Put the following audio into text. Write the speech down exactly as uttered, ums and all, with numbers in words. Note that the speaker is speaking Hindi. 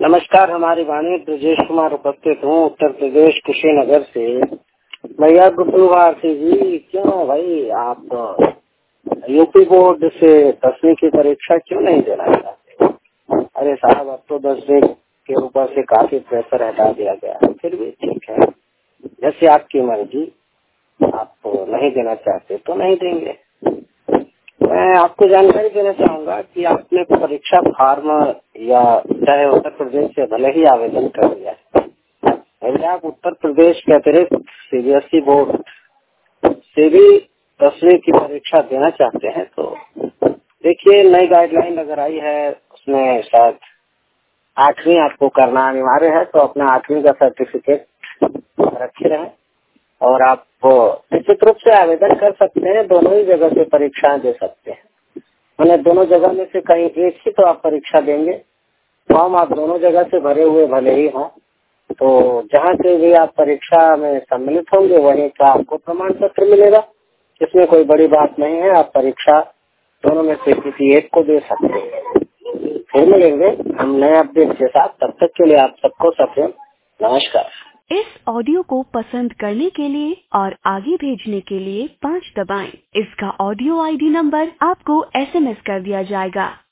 नमस्कार, हमारी वाणी ब्रजेश कुमार उपस्थित हूँ उत्तर प्रदेश कुशीनगर से। भैया गुप्तू भारती जी, क्यों भाई आप यूपी बोर्ड से दसवीं की परीक्षा क्यों नहीं देना चाहते? अरे साहब, अब तो दसवीं के ऊपर से काफी प्रेशर हटा दिया गया है। फिर भी ठीक है, जैसे आपकी मर्जी। आप नहीं देना चाहते तो नहीं देंगे। मैं आपको जानकारी देना चाहूँगा कि आपने परीक्षा फार्म या चाहे उत्तर प्रदेश से भले ही आवेदन कर दिया, यदि आप उत्तर प्रदेश के अतिरिक्त सीबीएसई बोर्ड से भी दसवीं की परीक्षा देना चाहते हैं तो देखिए, नई गाइडलाइन अगर आई है उसमें शायद आठवीं आपको करना अनिवार्य है, तो अपना आठवीं का सर्टिफिकेट रखे रहें और आप निश्चित रूप से आवेदन कर सकते हैं। दोनों ही जगह से परीक्षाएं दे सकते हैं। मैंने दोनों जगह में से कहीं एक ही तो आप परीक्षा देंगे। फॉर्म आप दोनों जगह से भरे हुए भले ही हों, तो जहाँ से भी आप परीक्षा में सम्मिलित होंगे वहीं का आपको प्रमाण पत्र मिलेगा। इसमें कोई बड़ी बात नहीं है। आप परीक्षा दोनों में से किसी एक को दे सकते हैं। फिर मिलेंगे हम नए अपडेट के साथ। तब तक के लिए आप सबको सफल नमस्कार। इस ऑडियो को पसंद करने के लिए और आगे भेजने के लिए पाँच दबाएं। इसका ऑडियो आईडी नंबर आपको एसएमएस कर दिया जाएगा।